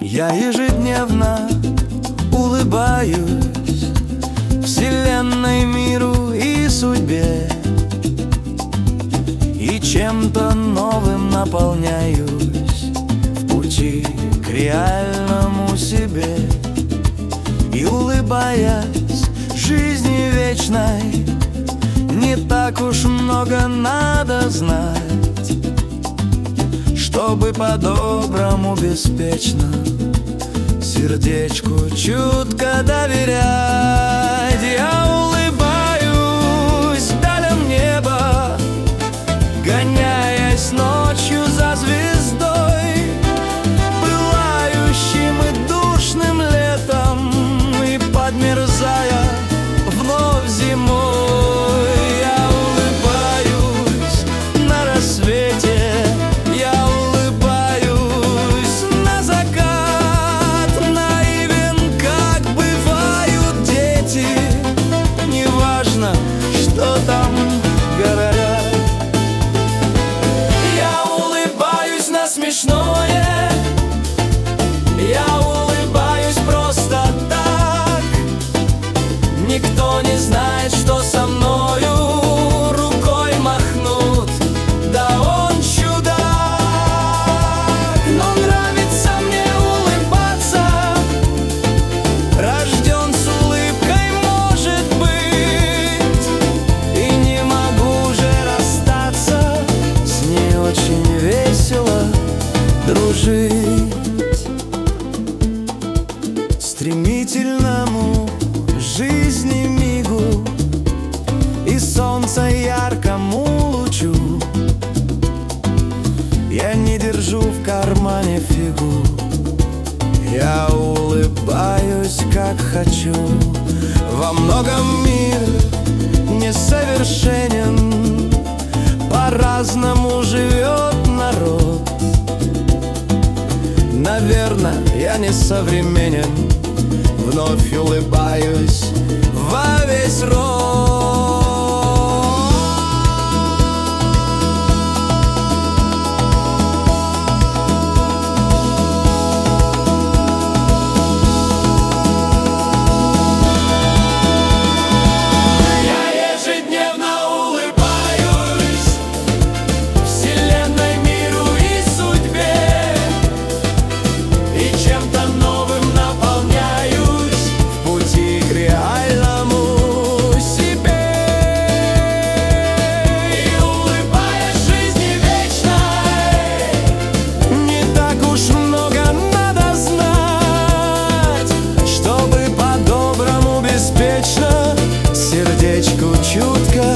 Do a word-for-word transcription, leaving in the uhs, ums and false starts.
Я ежедневно улыбаюсь Вселенной, миру и судьбе, и чем-то новым наполняюсь в пути к реальному себе. И улыбаясь жизни вечной, не так уж много надо знать, чтобы по-доброму беспечно сердечку чутко доверять. Я улыбаюсь далям неба, гоняясь ночью за звездой, пылающим и душным летом, и подмерзая вновь зимой. Я улыбаюсь на рассвете, что там говорят. Я улыбаюсь на смешное, я улыбаюсь просто так. Никто не знает, что со мною рукой махнут, да он чудак. Но нравится мне улыбаться, рожден с улыбкой, может быть, и не могу же расстаться с ней, очень весело дружить. Стремительному жизни мигу и солнца яркому лучу я не держу в кармане фигу. Я улыбаюсь, как хочу. Во многом мир несовершенен, по-разному живет народ. Наверное, я не современен, вновь улыбаюсь во весь рот. Сердечку чутко